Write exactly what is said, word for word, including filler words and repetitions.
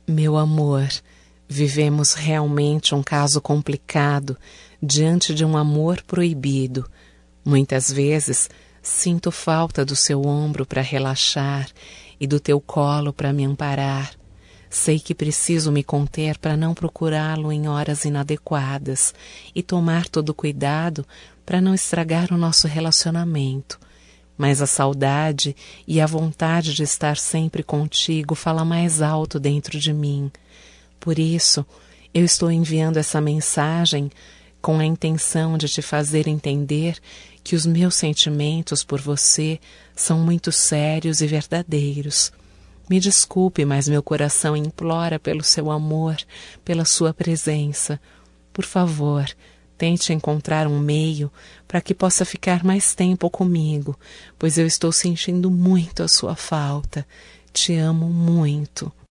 Meu amor, vivemos realmente um caso complicado diante de um amor proibido. Muitas vezes sinto falta do seu ombro para relaxar e do teu colo para me amparar. Sei que preciso me conter para não procurá-lo em horas inadequadas e tomar todo cuidado para não estragar o nosso relacionamento. Mas a saudade e a vontade de estar sempre contigo fala mais alto dentro de mim. Por isso, eu estou enviando essa mensagem com a intenção de te fazer entender que os meus sentimentos por você são muito sérios e verdadeiros. Me desculpe, mas meu coração implora pelo seu amor, pela sua presença. Por favor, tente encontrar um meio para que possa ficar mais tempo comigo, pois eu estou sentindo muito a sua falta. Te amo muito.